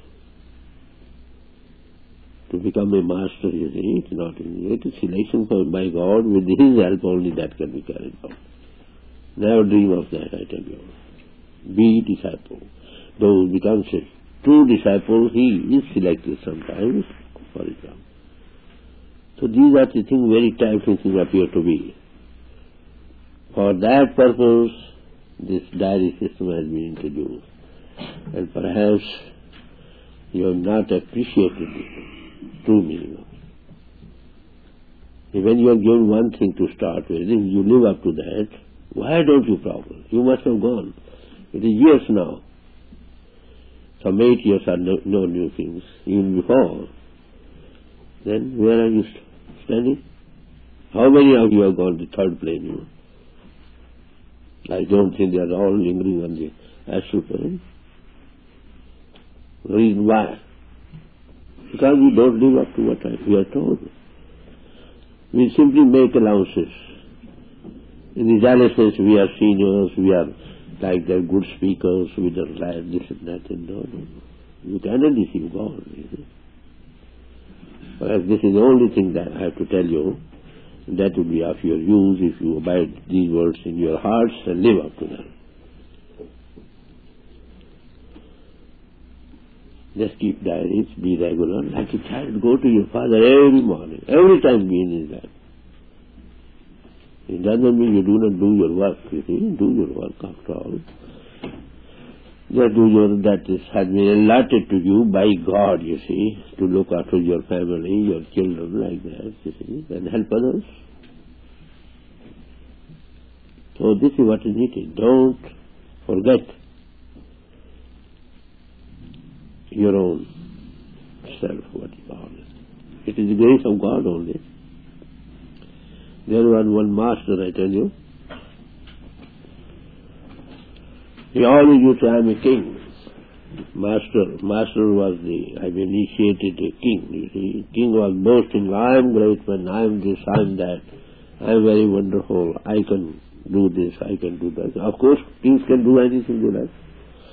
To become a master, you see, it's not easy. It is selection by God. With His help only that can be carried out. Never dream of that, I tell you. Be disciple. Those become true disciple, he is selected sometimes, for example. So these are the things, very trifling things appear to be. For that purpose, this diary system has been introduced. And perhaps you have not appreciated the true meaning of it. When you are given one thing to start with, if you live up to that, why don't you progress? You must have gone. It is years now. Some 8 years are no new things, even before. Then where are you standing? How many of you have gone to third plane? I don't think they are all lingering on the astral plane. The reason why? Because we don't live up to what we are told. We simply make allowances. In the dialysis, we are seniors, we are like they're good speakers, we don't like this and that, and no. You cannot deceive God. Perhaps this is the only thing that I have to tell you. That will be of your use if you abide these words in your hearts and live up to them. Just keep diaries, be regular, like a child. Go to your father every morning, every time be in his life. It doesn't mean you do not do your work, you see. Do your work after all. Just do that has been allotted to you by God, you see, to look after your family, your children, like that, you see, and help others. So this is what is needed. Don't forget your own self, what is all. It is the grace of God only. There was one master, I tell you. He always used to say, I am a king. Master was initiated a king, you see. King was boasting, I am great man, I am this, I am that. I am very wonderful, I can do this, I can do that. Of course, kings can do anything they like.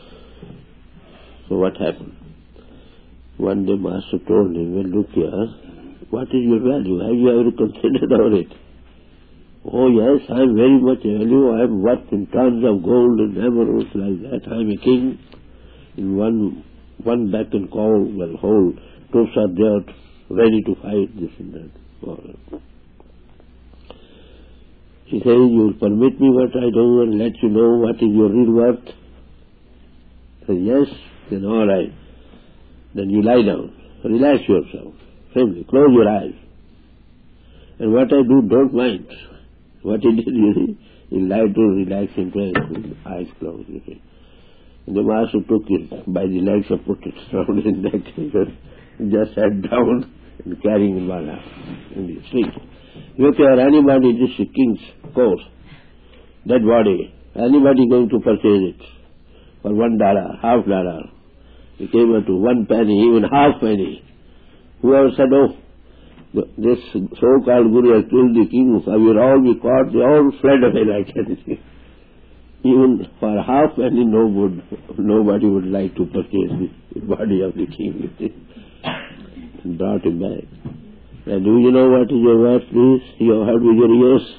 So what happened? One day Master told him, well, look here, what is your value? Have you ever considered about it? Oh yes, I am very much value. I am worth in tons of gold and emeralds like that. I am a king. In one beck and call, well, whole troops are there ready to fight this and that. He says, you will permit me what I do and let you know what is your real worth? I said, yes, then all right. Then you lie down, relax yourself, simply close your eyes. And what I do, don't mind. What he did, you see, he lied to relax him with his eyes closed, you see. And the master took it by the legs and put it around his neck. He just sat down and carrying him one arm in his sleep. Look here, anybody, this is king's coat, that body, anybody going to purchase it for $1, $half? It came up to 1 penny, even half penny. Whoever said, oh, this so-called Guru has killed the king, we will all be caught, they all fled away like anything. Even for half penny, nobody would like to purchase the body of the king. And brought him back. And do you know what is your worth, please? You have heard with your ears.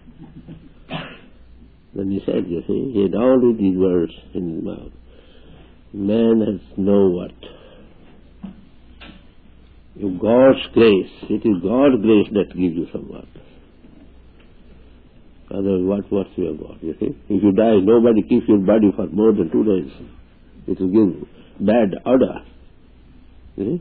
Then he said, you see, he had all these words in his mouth. Man has no worth. God's grace, it is God's grace that gives you some worth. Otherwise, what worth you have got, you see? If you die, nobody keeps your body for more than 2 days. It will give bad odor. You see?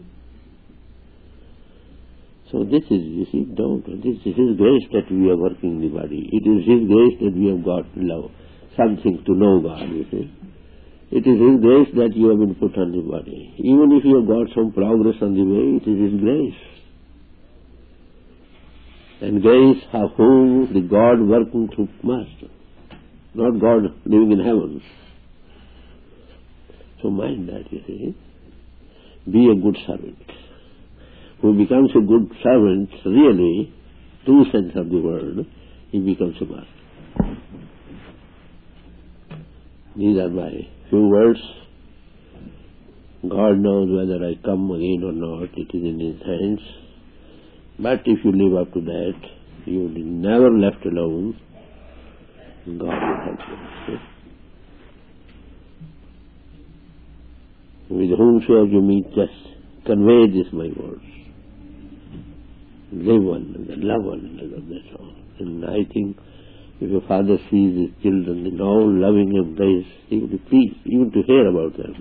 So this is, you see, this is His grace that we are working in the body. It is His grace that we have got love, something to know God, you see. It is His grace that you have been put on the body. Even if you have got some progress on the way, it is His grace. And grace of whom the God working through Master, not God living in heaven. So mind that, you see. Be a good servant. Who becomes a good servant, really, true sense of the word, he becomes a master. These are my few words. God knows whether I come again or not. It is in His hands. But if you live up to that, you will be never left alone. God will help you. With whomsoever you meet, just convey this, my words. Live one another, love one another, that's all. And I think if a father sees his children in all loving embrace, he will be pleased even to hear about them.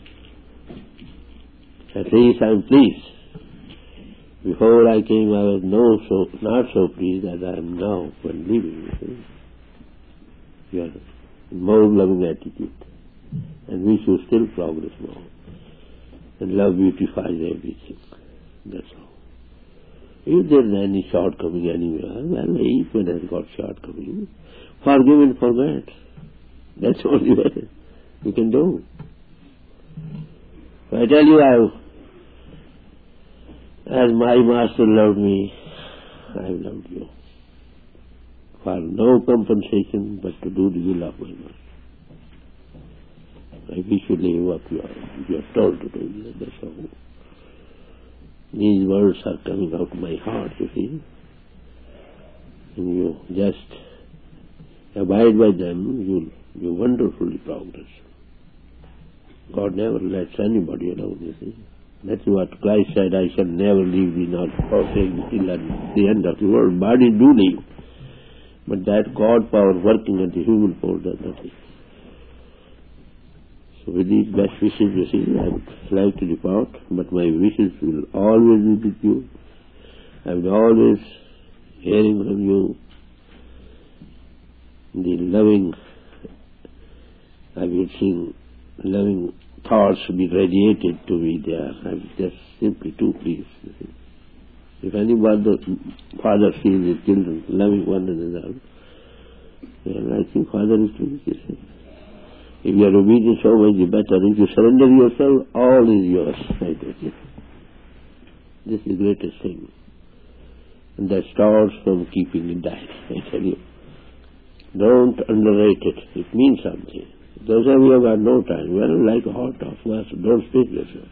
At least I am pleased. Before I came, I was not so pleased as I am now when leaving. You are in more loving attitude, and we should still progress more. And love beautifies everything. That's all. If there is any shortcoming anywhere, well, each one has got shortcoming. Forgive and forget. That's the only way we can do. I tell you, as my master loved me, I have loved you. For no compensation but to do the will of my master. I wish you live up you are told to do. That's all. These words are coming out of my heart, you see. And you just abide by them, you wonderfully progress. God never lets anybody alone, you see. That's what Christ said, I shall never leave thee not forsake thee till at the end of the world. Body do leave, but that God power working at the human force does nothing. So with these best wishes, you see, I would like to depart, but my wishes will always be with you. I will always hearing from you the loving, I will sing loving thoughts be radiated to me there. I'm just simply too pleased. If any father sees his children loving one another, well, I think father is pleased. If you are obedient, so much the better. If you surrender yourself, all is yours. I tell you. This is the greatest thing. And that starts from keeping it diet, I tell you. Don't underrate it. It means something. Those of you who have no time, well, like a hot off master, don't speak yourself.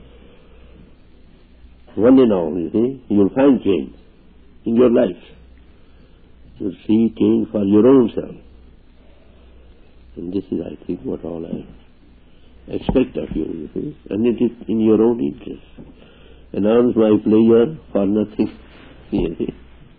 One and all, you see, you'll find change in your life. You'll see change for your own self. And this is, I think, what all I expect of you, you see. And it is in your own interest. Announce my pleasure for nothing, you see.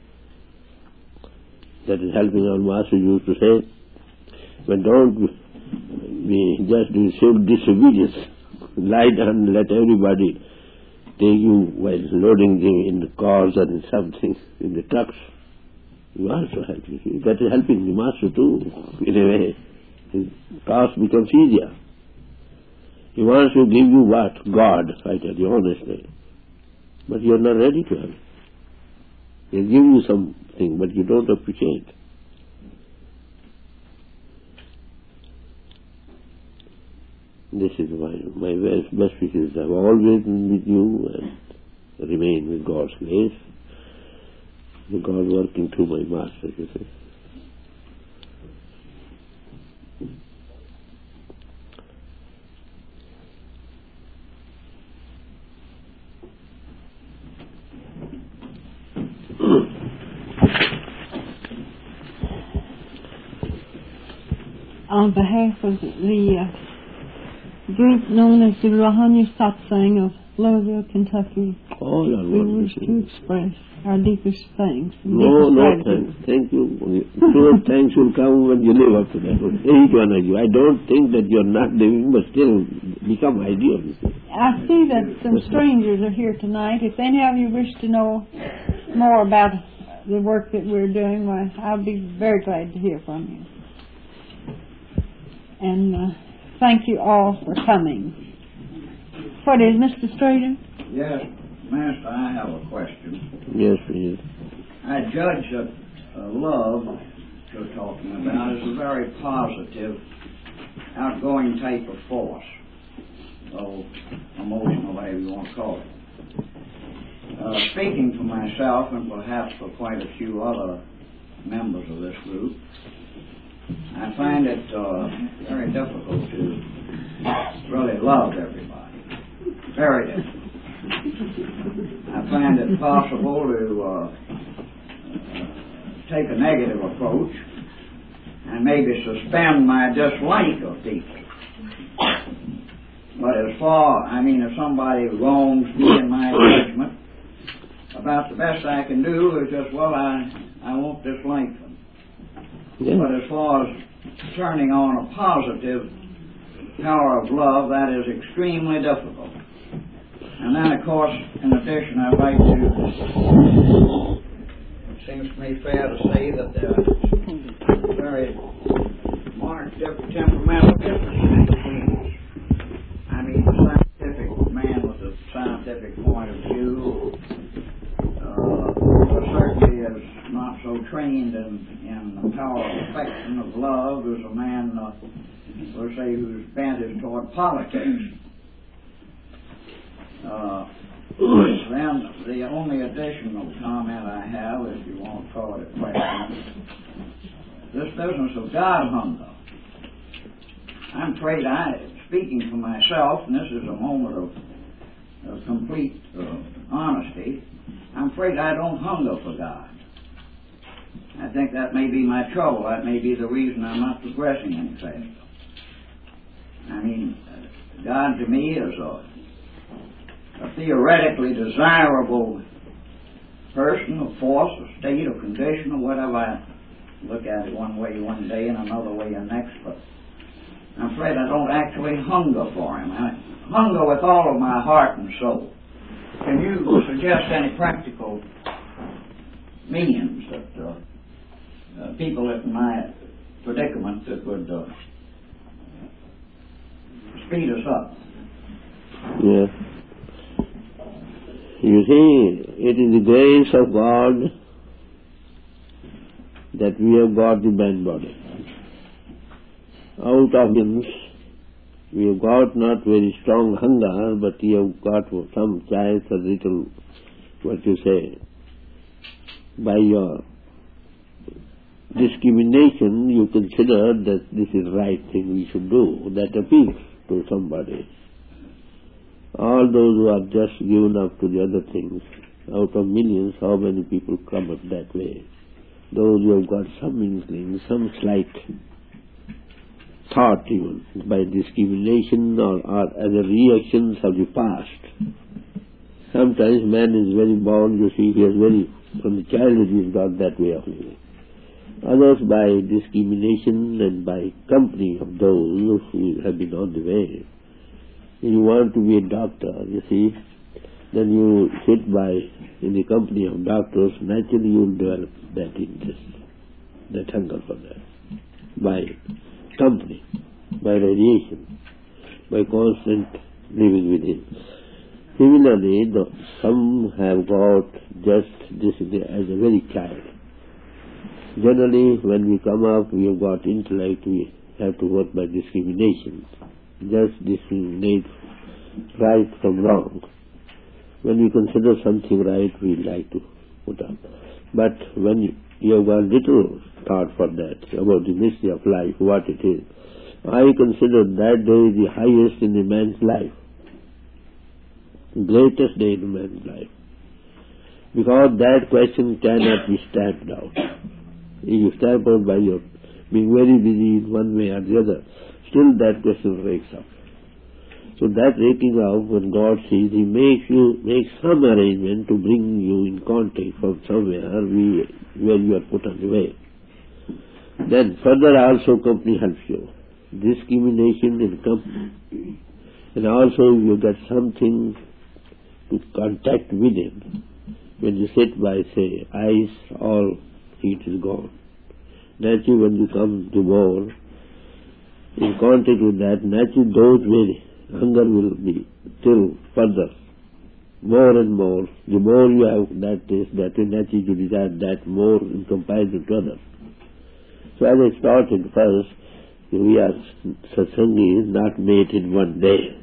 That is helping our master used to say, but don't be just do disobedience. Lie down, let everybody take you while loading them in the cars or in something, in the trucks. You also help, you see. That is helping the master too, in a way. His task becomes easier. He wants to give you what? God, I tell you honestly. But you are not ready to help. He'll give you something, but you don't appreciate. This is why my best wishes have always been with you and remain with God's grace. The God working through my master, you see. On behalf of the group known as the Rohani Satsang of Louisville, Kentucky, we wish to express our deepest thanks. No thanks. Thank you. True thanks will come when you live up to that. Each one of you. I don't think that you are not living, but still become ideal. I see that some strangers are here tonight. If any of you wish to know more about the work that we're doing, well, I'll be very glad to hear from you. And thank you all for coming. What is, Mr. Strader? Yes, Master, I have a question. Yes, please. I judge that love you're talking about is a very positive, outgoing type of force, or emotional, whatever you want to call it. Speaking for myself and perhaps for quite a few other members of this group, I find it very difficult to really love everybody. Very difficult. I find it possible to take a negative approach and maybe suspend my dislike of people. But as far, if somebody wrongs me in my judgment, about the best I can do is just, I won't dislike them. Yeah. But as far as turning on a positive power of love, that is extremely difficult. And then, of course, in addition, I'd like to, it seems to me fair to say that there are very marked temperamental differences between us. The scientific man with a scientific point of view certainly is not so trained in the power of affection, of love, as a man, let's say, whose bent is toward politics. Then the only additional comment I have, if you want to call it a question, this business of God hunger. I'm afraid speaking for myself, and this is a moment of complete honesty, I'm afraid I don't hunger for God. I think that may be my trouble. That may be the reason I'm not progressing any faster. God to me is a theoretically desirable person, a force, a state, a condition, or whatever. I look at it one way one day and another way the next, but I'm afraid I don't actually hunger for Him. I hunger with all of my heart and soul. Can you suggest any practical means that people in my predicament that would speed us up? Yeah. You see, it is the grace of God that we have got the man body. Out of him, we have got not very strong hunger, but we have got some chance, a little, by your discrimination, you consider that this is the right thing we should do. That appeals to somebody. All those who are just given up to the other things, out of millions, how many people come up that way? Those who have got some inkling, some slight thought even, by discrimination or as a reactions of the past. Sometimes man is very born, you see, he has from the childhood he has got that way of living. Others by discrimination and by company of those who have been on the way. If you want to be a doctor, you see, then you sit in the company of doctors, naturally you will develop that interest, that hunger for that, by company, by radiation, by constant living with him. Similarly, some have got just this as a very child. Generally, when we come up, we have got intellect, we have to work by discrimination. Just discriminate right from wrong. When we consider something right, we like to put up. But when you have got little thought for that, about the mystery of life, what it is, I consider that day the highest in a man's life, greatest day in a man's life. Because that question cannot be stamped out. If you stamp out by your being very busy in one way or the other, still that question rakes up. So that raking up, when God sees, He makes some arrangement to bring you in contact from somewhere where you are put on the way. Then further also company helps you. Discrimination in company. And also you get something to contact with Him. When you sit by, say, ice, all heat is gone. Naturally, when you come to more in contact with that, naturally those where hunger will be still further, more and more. The more you have that taste, that will naturally you desire that more in comparison to others. So as I started first, we are Satsangi is not made in one day.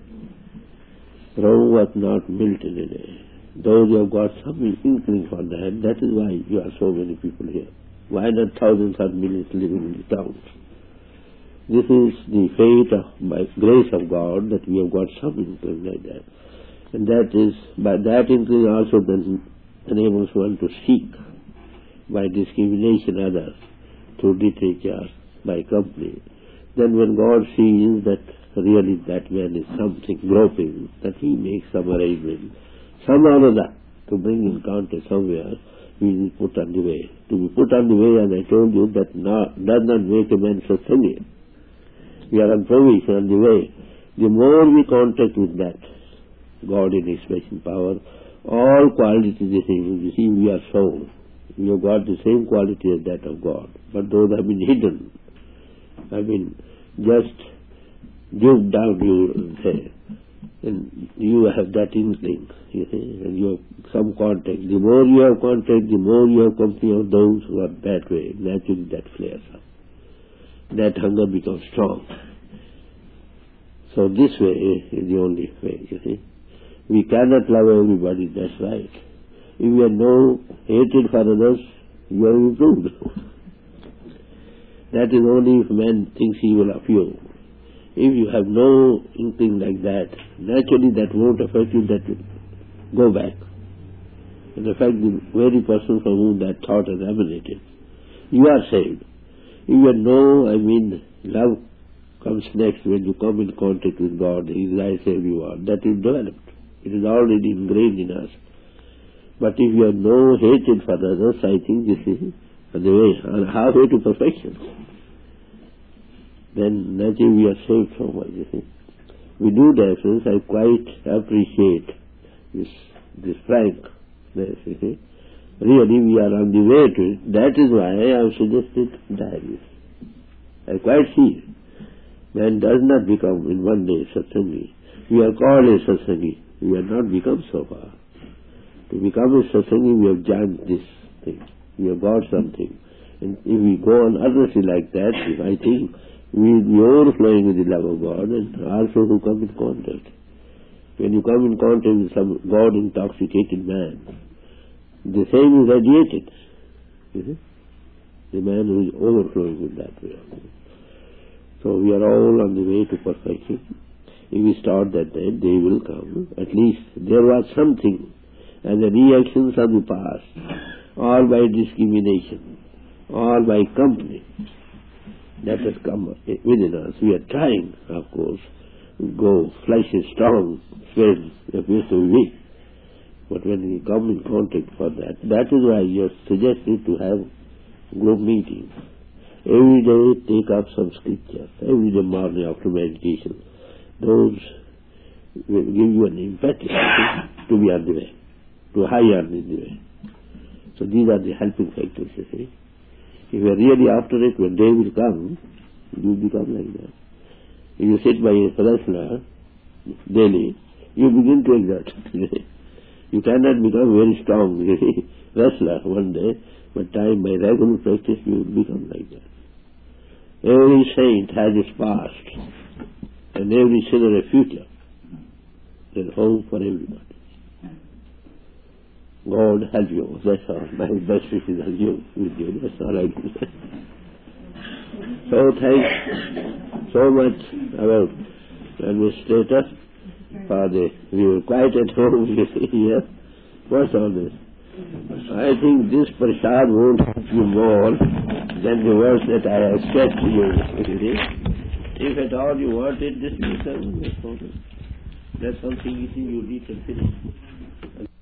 Rome was not built in a day. Those who have got some inkling for that, that is why you are so many people here. Why not thousands or millions living in the towns? This is the fate by grace of God that we have got some inkling like that. And that is, by that inkling also then enables one to seek by discrimination others, through literature, by company. Then when God sees that really that man is something groping, that he makes some arrangement, somehow or other, to bring in contact somewhere, we will put on the way. To be put on the way, as I told you, that does not make a man satsangi. We are on provision on the way. The more we contact with that, God in His special power, all qualities the same. You see, we are soul. We have got the same quality as that of God. But those have been hidden. Have been just duped down, you say. And you have that inkling, you see, and you have some contact. The more you have contact, the more you have company of those who are that way. Naturally that flares up. That hunger becomes strong. So this way is the only way, you see. We cannot love everybody, that's right. If you have no hatred for others, you are improved. That is only if man thinks evil of you. If you have no inkling like that, naturally that won't affect you, that will go back. In fact, the very person from whom that thought has emanated, you are saved. If you have no, love comes next when you come in contact with God, He is I save you are. That is developed. It is already ingrained in us. But if you have no hatred for others, I think this is the way, on halfway to perfection. Then naturally we are saved so much, you see. We do that, I quite appreciate this frankness, you see. Really we are on the way to it. That is why I have suggested diaries. I quite see it. Man does not become in one day satsangi. We are called a satsangi. We have not become so far. To become a satsangi, we have joined this thing. We have got something. And if we go on utterly like that, I think we will be overflowing with the love of God and also who come in contact. When you come in contact with some God-intoxicated man, the same is radiated. You see? The man who is overflowing with that way. So we are all on the way to perfection. If we start that day will come. At least there was something, and the reactions of the past, or by discrimination, or by company, that has come within us. We are trying, of course, go, flesh is strong, spirit appears to be weak. But when we come in contact for that, that is why you are suggested to have group meetings. Every day take up some scriptures, every day morning after meditation. Those will give you an impetus to be on the way, to high on the way. So these are the helping factors, you see. If you are really after it, when day will come, you become like that. If you sit by a wrestler daily, you begin to exert. You cannot become very strong wrestler one day, but time by regular practice you will become like that. Every saint has his past, and every sinner a future. There is hope for everybody. God help you. That's all. My best wishes are you with you. That's all I can say. So thanks so much about administrator for we were quite at home here. What's all this? I think this prasad won't help you more than the words that I have said to you. If at all you want it, this will serve. That's something you see you need to finish.